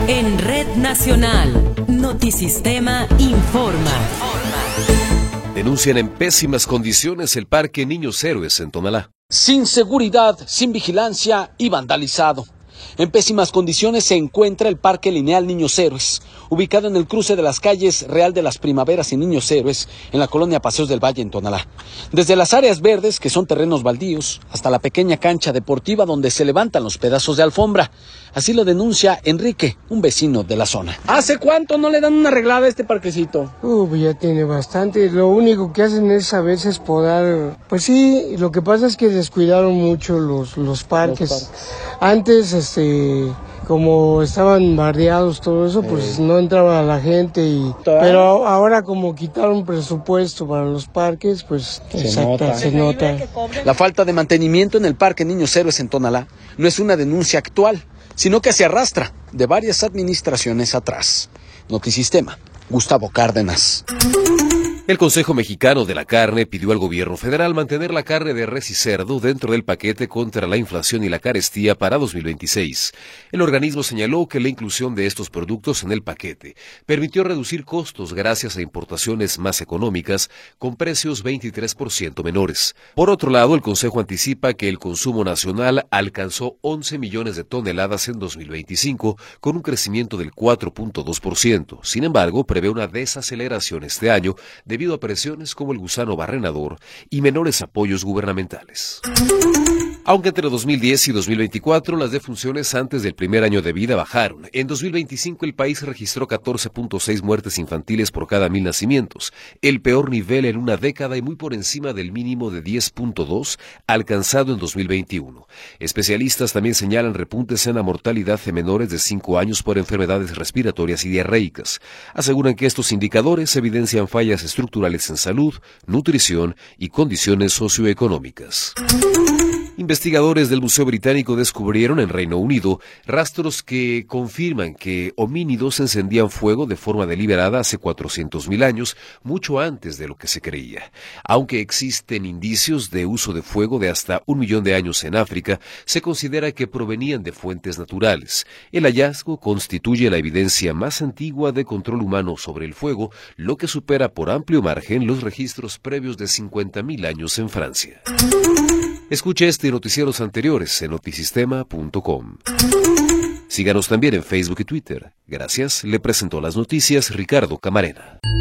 En Red Nacional, Notisistema informa. Denuncian en pésimas condiciones el Parque Niños Héroes en Tonalá. Sin seguridad, sin vigilancia y vandalizado. En pésimas condiciones se encuentra el Parque Lineal Niños Héroes, ubicado en el cruce de las calles Real de las Primaveras y Niños Héroes, en la colonia Paseos del Valle, en Tonalá. Desde las áreas verdes, que son terrenos baldíos, hasta la pequeña cancha deportiva donde se levantan los pedazos de alfombra. Así lo denuncia Enrique, un vecino de la zona. ¿Hace cuánto no le dan una arreglada a este parquecito? Ya tiene bastante. Lo único que hacen es a veces podar. Pues sí, lo que pasa es que descuidaron mucho los parques. Antes, como estaban bardeados todo eso, pues no entraba la gente pero ahora como quitaron presupuesto para los parques, pues se nota. La falta de mantenimiento en el Parque Niños Héroes en Tonalá no es una denuncia actual, sino que se arrastra de varias administraciones atrás. Notisistema, Gustavo Cárdenas. El Consejo Mexicano de la Carne pidió al gobierno federal mantener la carne de res y cerdo dentro del paquete contra la inflación y la carestía para 2026. El organismo señaló que la inclusión de estos productos en el paquete permitió reducir costos gracias a importaciones más económicas con precios 23% menores. Por otro lado, el Consejo anticipa que el consumo nacional alcanzó 11 millones de toneladas en 2025 con un crecimiento del 4.2%. Sin embargo, prevé una desaceleración este año debido a presiones como el gusano barrenador y menores apoyos gubernamentales. Aunque entre 2010 y 2024 las defunciones antes del primer año de vida bajaron, en 2025 el país registró 14.6 muertes infantiles por cada 1,000 nacimientos, el peor nivel en una década y muy por encima del mínimo de 10.2 alcanzado en 2021. Especialistas también señalan repuntes en la mortalidad de menores de 5 años por enfermedades respiratorias y diarreicas. Aseguran que estos indicadores evidencian fallas estructurales en salud, nutrición y condiciones socioeconómicas. Investigadores del Museo Británico descubrieron en Reino Unido rastros que confirman que homínidos encendían fuego de forma deliberada hace 400.000 años, mucho antes de lo que se creía. Aunque existen indicios de uso de fuego de hasta 1 millón de años en África, se considera que provenían de fuentes naturales. El hallazgo constituye la evidencia más antigua de control humano sobre el fuego, lo que supera por amplio margen los registros previos de 50.000 años en Francia. Escuche este y noticieros anteriores en notisistema.com. Síganos también en Facebook y Twitter. Gracias, le presentó las noticias Ricardo Camarena.